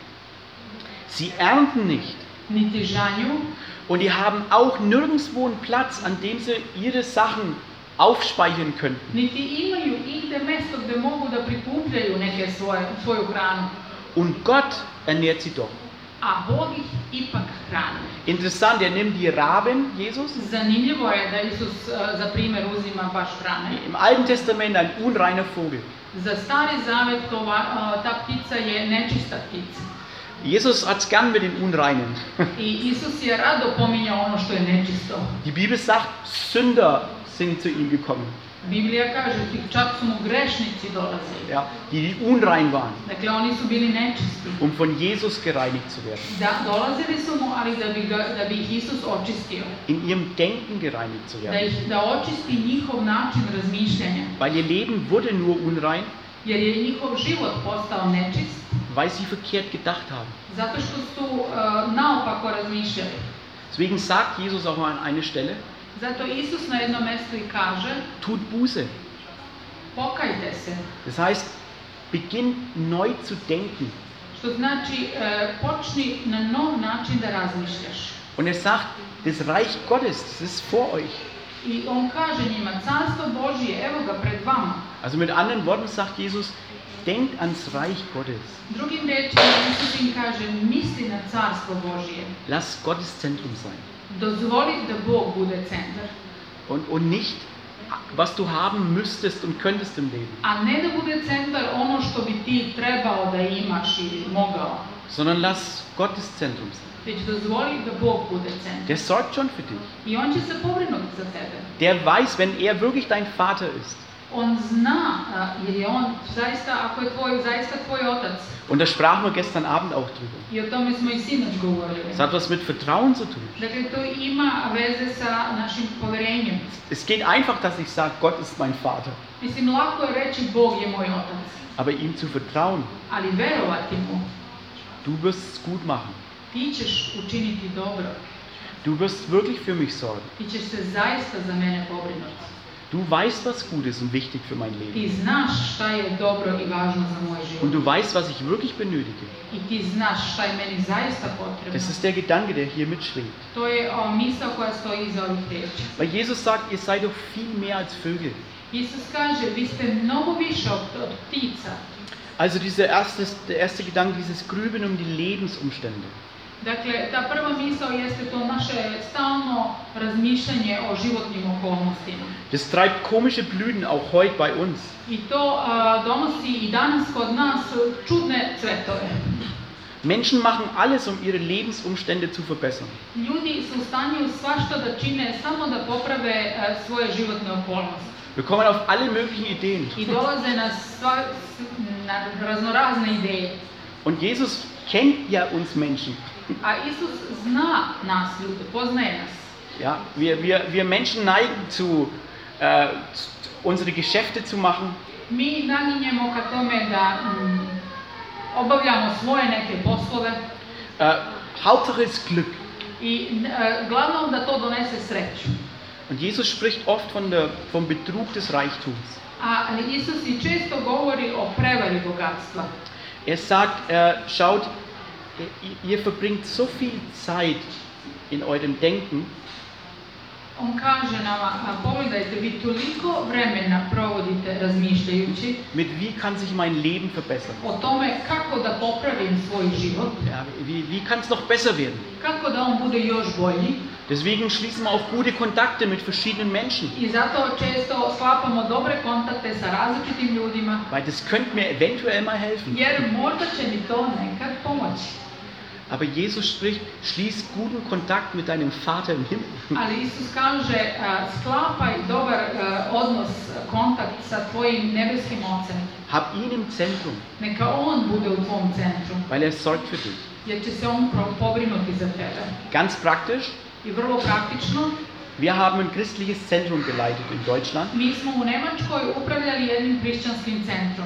sie ernten nicht. niti žanju, Und die haben auch nirgendwo einen Platz, an dem sie ihre Sachen aufspeichern könnten. niti imaju igde mesto gde mogu da prikupljaju neke svoje, svoju hranu. Und Gott ernährt sie doch. A Bog ih ipak hrani. Interessant, er nimmt die Raben, Jesus. Zanimljivo je da Isus uh, za primjer uzima baš vrane. Im Alten Testament ein unreiner Vogel. Za Stari Zavet to, uh, ta ptica je nečista ptica. Jesus hat es gern mit den Unreinen. I Isus je rado pominjao ono što je nečisto. Die Bibel sagt, Sünder sind zu ihm gekommen, Biblija kaže, čak su mu grešnici dolazili. ja, die unrein waren, Dakle, oni su bili nečisti. um von Jesus gereinigt zu werden, Da, dolazili su mu, ali da bi, ga, da bi ih Isus očistio. in ihrem Denken gereinigt zu Da, werden. ih, da očisti njihov način razmišljanja. Weil ihr Leben wurde nur unrein, Jer je njihov život postao nečist, weil sie verkehrt gedacht haben. zato što su uh, naopako razmišljali. Deswegen sagt Jesus auch an einer Stelle, Zato Isus na jednom mjestu i kaže, tut Buße. pokajte se. Das heißt, beginn neu zu denken. Što znači, e, počni na nov način da razmišljaš. Und er sagt, das Reich Gottes, das ist vor euch. I on kaže njima, carstvo Božije, evo ga pred vama. Also mit anderen Worten sagt Jesus, denkt ans Reich Gottes. Drugim rečima, Isus im kaže, misli na carstvo Božije. Lass Gottes Zentrum sein. Dozvoli da Bog bude centar. Und, und nicht, was du haben müsstest und könntest im Leben. A ne da bude centar ono što bi ti trebao da imaš ili mogao. Sondern lass Gottes Zentrum sein. Već dozvoli da Bog bude centar. Der sorgt schon für dich. I on će se pobrinuti za tebe. Der weiß, wenn er wirklich dein Vater ist. On zna, a, jer je on zaista, ako je tvoj, zaista tvoj otac. Und da sprachen wir gestern Abend auch drüber. I o tome smo i sinoć govorili. Es hat was mit Vertrauen zu tun. Dakle, to ima veze sa našim poverenjem. Es geht einfach, dass ich sage, Gott ist mein Vater. Mislim, lako je reći Bog je moj otac, Aber ihm zu vertrauen, ali verovati mu, du wirst es gut machen. ti ćeš učiniti dobro. Du wirst wirklich für mich sorgen. Ti ćeš se zaista za mene pobrinuti. Du weißt, was gut ist und wichtig für mein Leben. Ti znaš šta je dobro i važno za moj Und život. du weißt, was ich wirklich benötige. I ti znaš šta je meni zaista potrebno. Das ist der Gedanke, der hier mitschwingt. To je o, misao koja stoji iza ovih riječi. Weil Jesus sagt, ihr seid doch viel mehr als Vögel. Isus kaže, vi ste mnogo više od, od ptica. Also dieser erste, der erste Gedanke, dieses Grübeln um die Lebensumstände. Dakle, ta prva misao jeste to naše stalno razmišljanje o životnim okolnostima. Das treibt komische Blüten auch heute bei uns. I to a, donosi i danas kod nas čudne cvetove. Menschen machen alles, um ihre Lebensumstände zu verbessern. Ljudi su u stanju svašta da čine samo da poprave a, svoje životne okolnosti. Wir kommen auf alle möglichen Ideen. I dolaze na, sva, na raznorazne ideje. Und Jesus kennt ja uns Menschen. A Isus zna nas ljude, poznaje nas. Ja, wir, wir, wir Menschen neigen zu, äh, unsere Geschäfte zu machen. Mi naginjemo ka tome da mm, obavljamo svoje neke poslove Äh, Hauptsache ist Glück. i e, glavno da to donese sreću. Und Jesus spricht oft von der, vom Betrug des Reichtums. A Isus i često govori o prevari bogatstva. Er sagt, äh, schaut, ihr verbringt so viel Zeit in eurem Denken, On kaže nama, a, pogledajte, vi toliko vremena provodite razmišljajući mit wie kann sich mein Leben verbessern? o tome kako da popravim svoj život, Ja, wie, wie kann es noch besser werden? kako da on bude još bolji. Deswegen schließen wir auf gute Kontakte mit verschiedenen Menschen. I zato često sklapamo dobre kontakte sa različitim ljudima, Weil das könnte mir eventuell mal helfen. jer možda će mi to nekad pomoći. Aber Jesus spricht, schließ guten Kontakt mit deinem Vater im Himmel. Ali Isus kaže, a, sklapaj dobar a, odnos, kontakt sa tvojim nebeskim Ocem. Hab ihn im Zentrum, Neka On bude u tvom centru, weil er sorgt für dich. jer će se On pro- pobrinuti za tebe. Ganz praktisch, I vrlo praktično, wir haben ein christliches Zentrum geleitet in Deutschland mi smo u Nemačkoj upravljali jednim hrišćanskim centrom.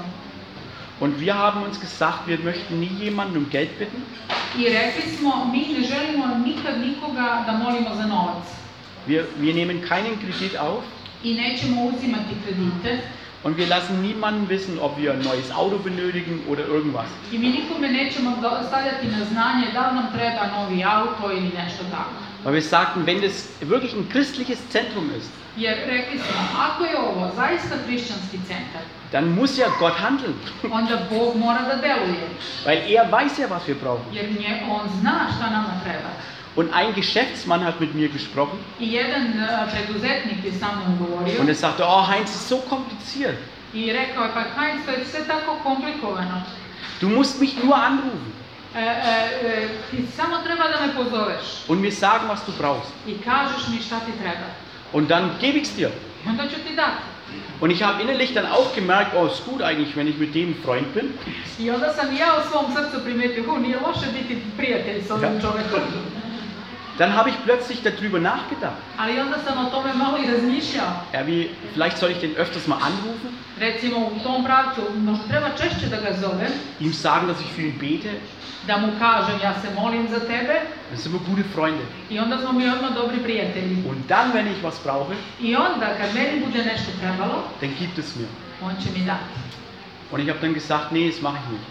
und wir haben uns gesagt, wir möchten nie jemanden um Geld bitten, I rekli smo, mi ne želimo nikad nikoga da molimo za novac. wir, wir nehmen keinen Kredit auf I nećemo uzimati kredite. und wir lassen niemanden wissen, ob wir ein neues Auto benötigen oder irgendwas. I mi nikome nećemo do- stavljati na znanje da li nam treba novi auto ili nešto tako. Weil wir sagten, wenn das wirklich ein christliches Zentrum ist, Jer rekli smo, ako je ovo zaista hrišćanski centar, dann muss ja Gott handeln, onda Bog mora da deluje. weil er weiß ja, was wir brauchen. Jer nje, On zna šta nama treba. Und ein Geschäftsmann hat mit mir gesprochen I jedan uh, preduzetnik je sa mnom govorio und er sagte, oh Heinz, es ist so kompliziert. i rekao je, pa Heinz, to je sve tako komplikovano. Du musst mich nur anrufen E, e, e, ti samo treba da me pozoveš und mir sagen, was du brauchst. i kažeš mi šta ti treba. Und dann gebe ich es dir. I onda ću ti dati. Und ich habe innerlich dann auch gemerkt, oh, ist gut eigentlich, wenn ich mit dem Freund bin. I onda sam ja u svom srcu primetio, hu, nije loše biti prijatelj s ovim Ja. čovekom. Dann habe ich plötzlich darüber nachgedacht. Ali onda sam o tome malo i razmišljao. Ja, wie, vielleicht soll ich den öfters mal anrufen, Recimo u tom pravcu, možda treba češće da ga zovem, ihm sagen, dass ich für ihn bete. da mu kažem ja se molim za tebe Dann sind wir gute Freunde. i onda smo mi odmah dobri prijatelji. Und dann, wenn ich was brauche, I onda kad meni bude nešto trebalo, dann gibt es mir. on će mi dati. Und ich habe dann gesagt, nee, das mache ich nicht.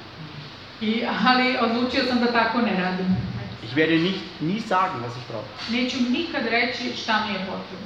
I, ali odlučio sam da tako ne radim. Ich werde nicht, nie sagen, was ich brauche. Neću nikad reći šta mi je potrebno.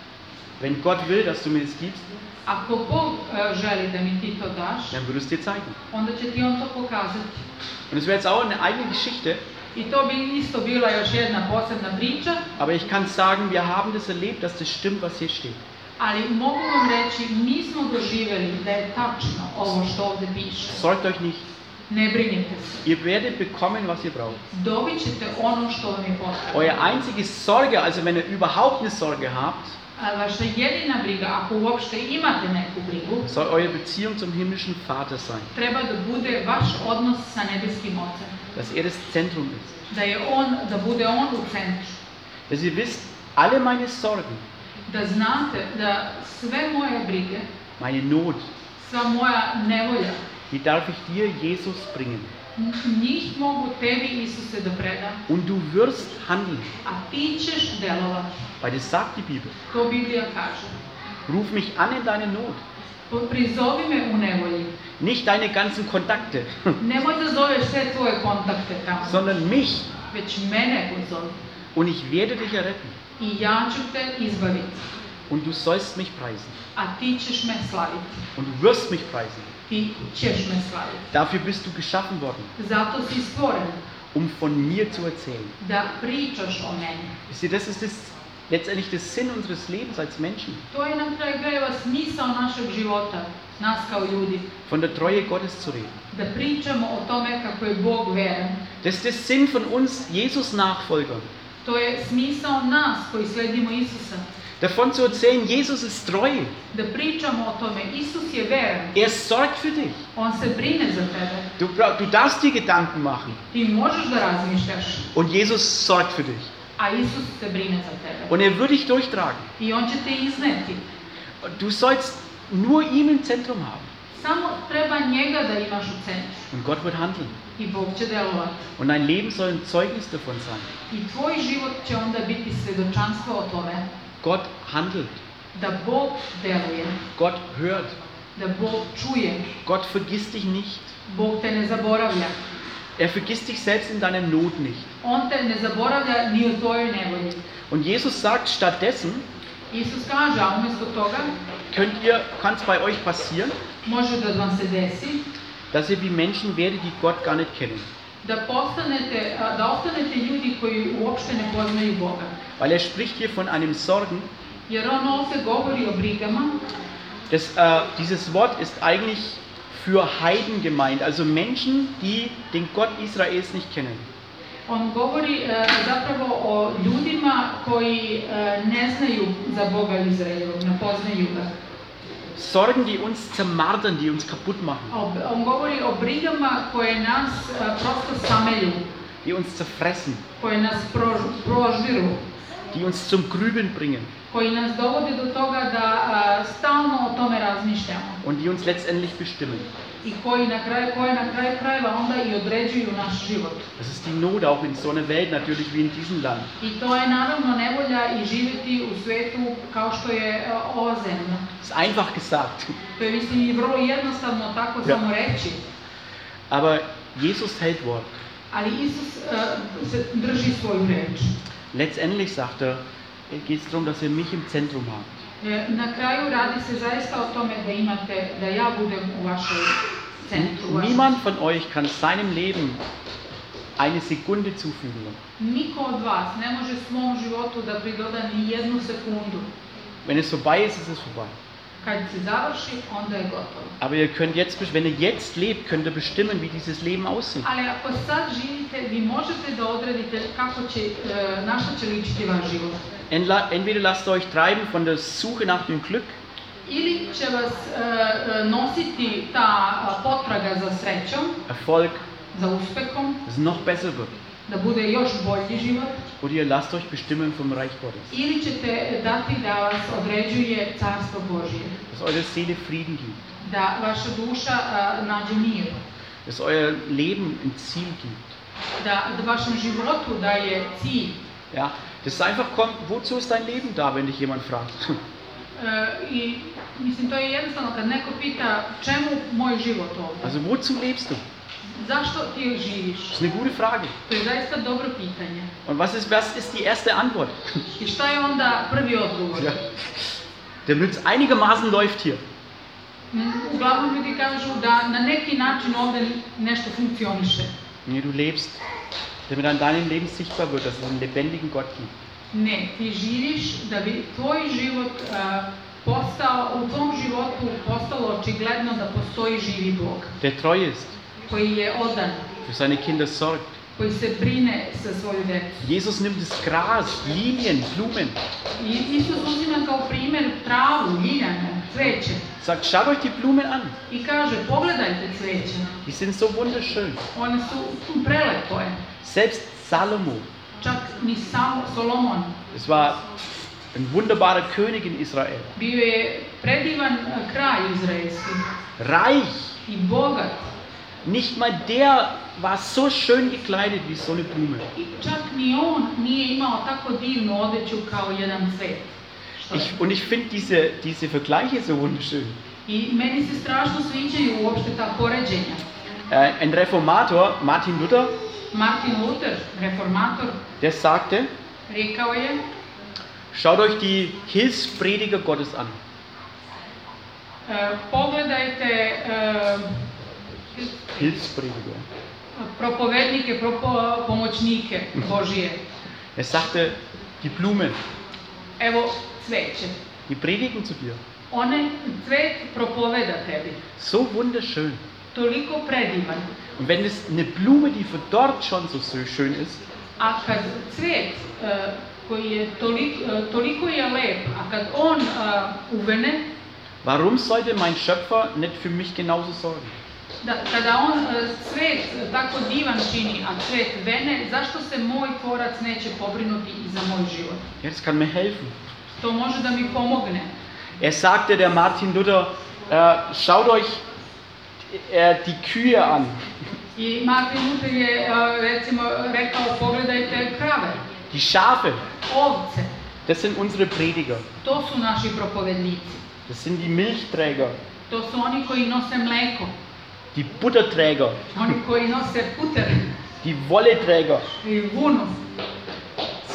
Wenn Gott will, dass du mir das gibst, Ako Bog e, želi da mi ti to daš, dann wird es dir zeigen. onda će ti on to pokazati. Und es wäre jetzt auch eine eigene Geschichte, I to bi isto bila još jedna posebna priča, aber ich kann sagen, wir haben das erlebt, dass das stimmt, was hier steht. ali mogu vam reći, mi smo doživjeli da je tačno ovo što ovdje piše. Sorgt euch nicht. Ne brinite se. Ihr werdet bekommen, was ihr braucht. Dobit ćete ono što vam je potrebno. Euer einzige Sorge, also wenn ihr überhaupt eine Sorge habt, A vaša jedina briga, ako uopšte imate neku brigu, soll eure Beziehung zum himmlischen Vater sein. treba da bude vaš odnos sa nebeskim Ocem. Dass er das Zentrum ist. Da je on, da bude on u centru. Dass ihr wisst, alle meine Sorgen, Da znate da sve moje brige, meine Not, sva moja nevolja, die darf ich dir, Jesus, bringen. n- njih mogu tebi, Isuse, da predam. Und du wirst handeln. A ti ćeš delovati. Weil das sagt die Bibel. To Biblija kaže. Ruf mich an in deine Not. Prizovi me u nevolji. Nicht deine ganzen Kontakte, Nemoj da zoveš sve tvoje kontakte tamo, sondern mich. već mene pozovi. Und ich werde dich erretten. I ja ću te izbaviti. Und du sollst mich preisen. A ti ćeš me slaviti. Und du wirst mich preisen. Ti ćeš me slaviti. Dafür bist du geschaffen worden, Zato si stvoren um von mir zu erzählen. da pričaš o meni. Wisst ihr, das ist das, letztendlich der Sinn unseres Lebens als Menschen. To je na kraju krajeva smisao našeg života, nas kao ljudi. Von der Treue Gottes zu reden. Da pričamo o tome kako je Bog veren. Das ist der Sinn von uns Jesus-Nachfolgern. To je smisao nas koji sledimo Isusa. Davon zu erzählen, Jesus ist treu. Da pričamo o tome, Isus je veren. Er sorgt für dich. On se brine za tebe. Du, bra- du darfst dir Gedanken machen. Ti možeš da razmišljaš, Und Jesus sorgt für dich. a Isus se brine za tebe. Und er wird dich durchtragen. I on će te izneti. Du sollst nur ihm im Zentrum haben. Samo treba njega da imaš u centru. Und Gott wird handeln. I Bog će delovati. Und dein Leben soll ein Zeugnis davon sein. I tvoj život će onda biti svjedočanstvo o tome Gott handelt. da Bog deluje, Gott hört. da Bog čuje, Gott vergisst dich nicht. Bog te ne zaboravlja. Er vergisst dich selbst in deiner Not nicht. On te ne zaboravlja ni u tvojoj nevolji. Und Jesus sagt stattdessen, Isus kaže, a umjesto toga, könnt ihr, kann es bei euch passieren, može da vam se desi dass ihr wie Menschen werdet, die Gott gar nicht kennen. da postanete, a, da ostanete ljudi koji uopšte ne poznaju Boga. Weil er spricht hier von einem Sorgen. Jer on ovdje govori o brigama. Das, äh, dieses Wort ist eigentlich für Heiden gemeint, also Menschen, die den Gott Israels nicht kennen. On govori e, zapravo o ljudima koji e, ne znaju za Boga Izraelog, ne poznaju ga. Sorgen, die uns zermartern, die uns kaputt machen, O- On govori o brigama koje nas e, prosto samelju, die uns zerfressen, koje nas prož- proždiru, die uns zum Grübeln bringen koji nas dovode do toga da a, stalno o tome razmišljamo und die uns letztendlich bestimmen. i koji na kraju, koje na kraju krajeva onda i određuju naš život. Das ist die Not auch in so einer Welt, natürlich wie in diesem Land. I to je naravno nevolja i živjeti u svijetu kao što je a, ova zemlja. Das ist einfach gesagt. To je mislim i vrlo jednostavno tako Ja. samo reći. Aber Jesus hält Wort. Ali Isus a, se drži svoju reč. Letztendlich sagt er, geht es darum, dass ihr mich im Zentrum habt. E, Na kraju radi se zaista o tome da imate, da ja budem u vašoj centru. u vašem- Niemand von euch kann seinem Leben eine Sekunde zufügen. Niko od vas ne može svom životu da pridoda ni jednu sekundu. Wenn es vorbei ist, ist es vorbei. Kad se završi, onda je gotovo. Aber ihr könnt jetzt, wenn ihr jetzt lebt, könnt ihr bestimmen, wie dieses Leben aussieht. Ali ako sad živite, vi možete da odredite kako će, e, na što će ličiti vaš život. Entla- Entweder lasst ihr euch treiben von der Suche nach dem Glück, Ili će vas e, e, nositi ta a, potraga za srećom, Erfolg, za uspehom, dass es noch besser wird. da bude još bolji život, Oder ihr lasst euch bestimmen vom Reich Gottes. ili ćete dati da vas određuje carstvo Božje. Dass eure Seele Frieden gibt. Da vaša duša a, nađe mir. Dass euer Leben ein Ziel gibt. Da, da vašem životu daje cilj. Ja, das ist einfach kommt, wozu ist dein Leben da, wenn dich jemand fragt? E, I mislim, to je jednostavno kad neko pita čemu moj život ovdje? Also wozu lebst du? Zašto ti živiš? Das ist eine gute Frage. To je zaista dobro pitanje. Und was ist, was ist die erste Antwort? I šta je onda prvi odgovor? Ja. Damit es einigermaßen läuft hier. Mm, Uglavnom ljudi kažu da na neki način ovdje nešto funkcioniše. Nee, du lebst, damit an deinem Leben sichtbar wird, dass es einen lebendigen Gott gibt. Ne, ti živiš da bi tvoj život a, postao, u tvom životu postalo očigledno da postoji živi Bog, Der treu ist, koji je odan, für seine Kinder sorgt. koji se brine za svoju djecu. Jesus nimmt das Gras, Lilien, Blumen, I Isus uzima kao primjer travu, ljiljane, cveće sagt, schaut euch die Blumen an. i kaže pogledajte cveće, Die sind so wunderschön. one su prelepe, Selbst Salomo, čak ni samo Solomon es war ein wunderbarer König in Israel. bio je predivan eh, kralj izraelski Reich, i bogat. nicht mal der war so schön gekleidet wie so eine Blume. I čak ni on nije imao tako divnu odeću kao jedan cvet. Što je? Ich, und ich finde diese, diese Vergleiche so wunderschön. I meni se strašno sviđaju uopšte ta poređenja. Äh, ein Reformator, Martin Luther, Martin Luther, reformator, der sagte, rekao je schaut euch die Hilfsprediger Gottes an. e, pogledajte e, Hilfsprediger. propovednike, propo, pomoćnike Božije. Er sagte, die Blumen, Evo cveće. die predigen zu dir. One cvet propoveda tebi. So wunderschön. Toliko predivan. Und wenn es eine Blume, die von dort schon so so schön ist, A kad cvet e, koji je toliko, toliko je lep, a kad on e, uvene, warum sollte mein Schöpfer nicht für mich genauso sorgen? da, kada on e, cvet tako divan čini, a cvet vene, zašto se moj tvorac neće pobrinuti i za moj život? Ja, das kann mir helfen. To može da mi pomogne. Er sagte, der Martin Luther, äh, schaut euch äh, die Kühe an. I Martin Luther je e, recimo rekao pogledajte krave, Die Schafe, ovce, das sind unsere Prediger. to su naši propovednici. Das sind die Milchträger, To su oni koji nose mleko, die Butterträger, oni koji nose puter die Wolleträger. i vunu.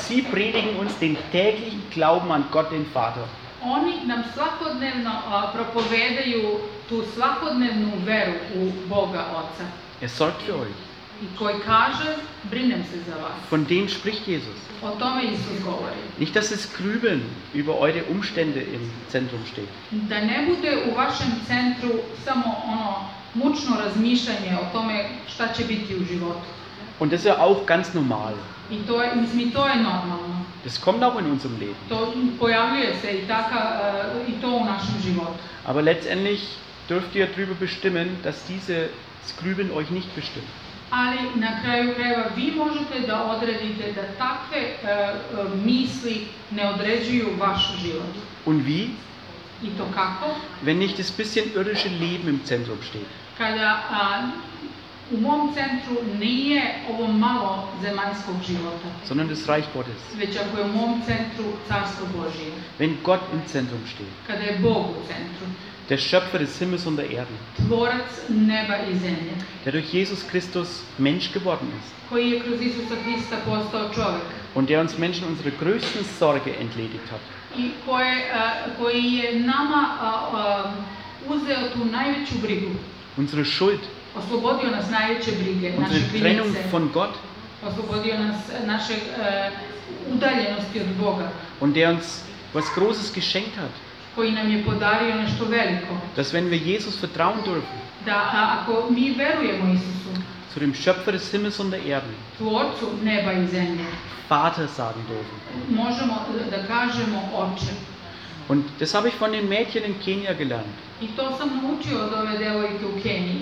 Sie predigen uns den täglichen Glauben an Gott, den Vater. Oni nam svakodnevno a, propovedaju tu svakodnevnu veru u Boga Oca. Er sorgt für euch. I koji kaže, brinem se za vas. Von dem spricht Jesus. O tome Isus govori. Nicht, dass das Grübeln über eure Umstände im Zentrum steht. Da ne bude u vašem centru samo ono mučno razmišljanje o tome šta će biti u životu. Und das ist ja auch ganz normal. I to je, mislim, i to je normalno. Das kommt auch in unserem Leben. To pojavljuje se i, taka, uh, i to u našem životu. Aber letztendlich dürft ihr darüber bestimmen, dass dieses Grübeln euch nicht bestimmt. Ali na kraju krajeva vi možete da odredite da takve uh, uh, misli ne određuju vaš život. Und wie? I to kako? Wenn nicht das bisschen irdische Leben im Zentrum steht. Kada uh, u mom centru nije ovo malo zemaljskog života, sondern das Reich Gottes. već ako je u mom centru carstvo Božje. Wenn Gott im Zentrum steht. Kada je Bog u centru. Der Schöpfer des Himmels und der Erde. Tvorac neba i zemlje. Der durch Jesus Christus Mensch geworden ist. Koji je kroz Isusa Hrista postao čovjek. Und der uns Menschen unsere größten Sorge entledigt hat. I koje, uh, koji je nama uh, uh, uzeo tu najveću brigu. Unsere Schuld. Oslobodio nas najveće brige, naše Unsere Trennung krivice. von Gott. Oslobodio nas naše uh, udaljenosti od Boga. Und der uns was Großes geschenkt hat. Koji nam je podario nešto veliko. Dass wenn wir Jesus vertrauen dürfen. Da a, ako mi verujemo Isusu. Zu dem Schöpfer des Himmels und der Erde. Tvorcu neba i zemlje. Vater sagen dürfen. Možemo da kažemo oče. Und das habe ich von den Mädchen in Kenia gelernt. I to sam naučio od ove devojke u Keniji.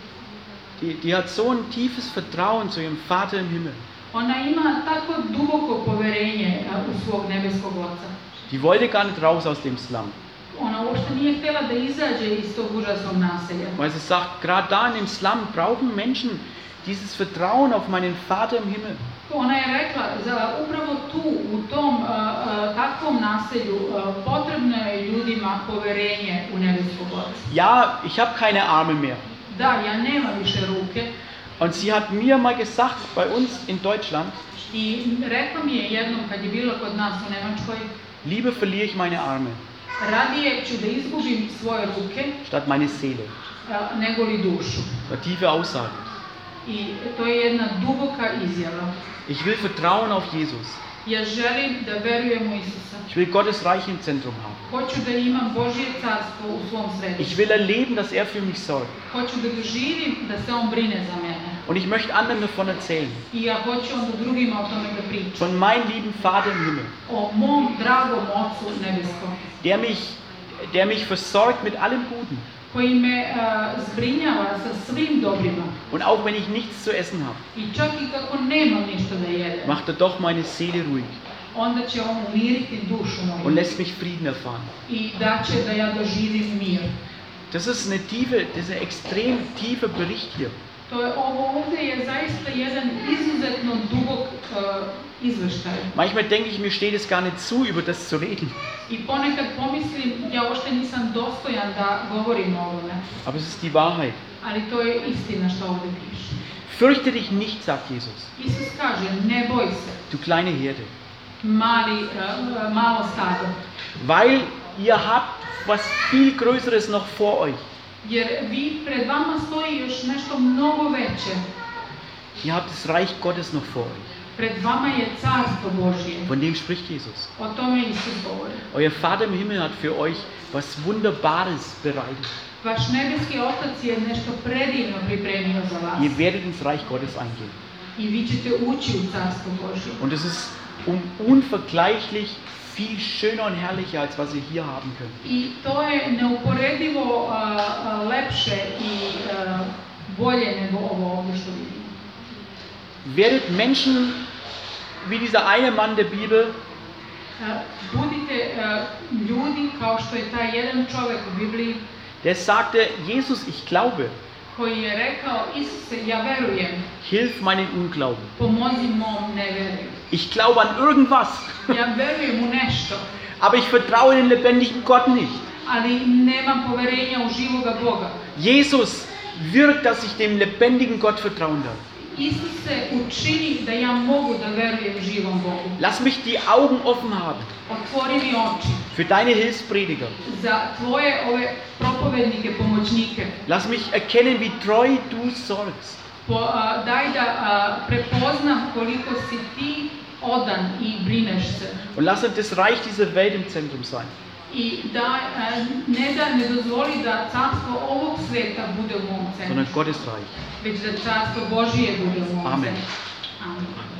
Die, die hat so ein tiefes Vertrauen zu ihrem Vater im Himmel. Ona ima tako duboko poverenje u svog nebeskog Oca. Die wollte gar nicht raus aus dem Slum. Ona uopšte nije htjela da izađe iz tog užasnog naselja. Weil sie sagt, gerade da in dem Slum brauchen Menschen dieses Vertrauen auf meinen Vater im Himmel. Ona je rekla, za upravo tu, u tom uh, uh, takvom naselju, uh, potrebno je ljudima poverenje u nebeskog Oca. Ja, ich habe keine Arme mehr. Da, ja nemam više ruke. Und sie hat mir mal gesagt, bei uns in Deutschland, I rekla mi je jednom kad je bila kod nas u Nemačkoj, lieber verliere ich meine Arme, radije ću da izgubim svoje ruke statt meine Seele. uh, nego li dušu. Eine tiefe Aussage. I to je jedna duboka izjava. Ich will Vertrauen auf Jesus. Ja želim da verujem u Isusa. Ich will Gottes Reich im Zentrum haben. Hoću da imam Božje carstvo u svom središtu. Ich will erleben, dass er für mich sorgt. Hoću da doživim da se on brine za mene. Und ich möchte anderen davon erzählen. I ja hoću onda drugima o tome da pričam. Von meinem lieben Vater im Himmel. O mom dragom Ocu nebeskom. Der mich, der mich versorgt mit allem Guten. Koji me uh, zbrinjava sa svim dobrima. Und auch wenn ich nichts zu essen habe, I čak i kako nemam ništa da jedem. macht er doch meine Seele ruhig Onda će on umiriti dušu moju. und lässt mich Frieden erfahren. I da će da ja doživim mir. Das ist eine tiefe, das ist ein extrem tiefer Bericht hier. To je, ovo ovdje je zaista jedan izuzetno dubok uh, izveštaj. Manchmal denke ich, mir steht es gar nicht zu, über das zu reden. I ponekad pomislim, ja uopšte nisam dostojan da govorim o ovome. Aber es ist die Wahrheit. Ali to je istina što ovdje piše. Fürchte dich nicht, sagt Jesus, Isus kaže, ne boj se, du kleine Herde, mali, uh, malo stado. weil ihr habt was viel Größeres noch vor euch. Jer vi pred vama stoji još nešto mnogo veće. Ihr habt das Reich Gottes noch vor euch. Pred vama je carstvo Božje. Von dem spricht Jesus. O tome Isus govori. Euer Vater im Himmel hat für euch was Wunderbares bereitet. Vaš nebeski Otac je nešto predivno pripremio za vas. Ihr werdet ins Reich Gottes eingehen. I vi ćete ući u carstvo Božje. Und es ist um unvergleichlich viel schöner und herrlicher, als was ihr hier haben könnt. I to je neuporedivo uh, uh, lepše i uh, bolje nego ovo ovdje što vidimo. Werdet Menschen wie dieser eine Mann der Bibel, Uh, budite uh, ljudi kao što je taj jedan čovjek u Bibliji der sagte, Jesus, ich glaube, koji je rekao, Isuse, ja verujem, hilf meinen Unglauben. pomozi mom neveriju. Ich glaube an irgendwas, Ja verujem u nešto, aber ich vertraue den lebendigen Gott nicht. ali nemam poverenja u živoga Boga. Jesus, wirkt, dass ich dem lebendigen Gott vertrauen darf. Isuse, učini da ja mogu da verujem živom Bogu. Lass mich die Augen offen haben Otvori mi oči für deine Hilfsprediger. za tvoje ove propovednike, pomoćnike. Lass mich erkennen, wie treu du sorgst. Po, a, daj da a, prepoznam koliko si ti odan i brineš se. Und lass uns das Reich dieser Welt im Zentrum sein. I da, a, ne da ne dozvoli da carstvo ovog sveta bude u mom centru, Sondern Gottes Reich. već da carstvo Božije bude u mom Amen. centru. Amen.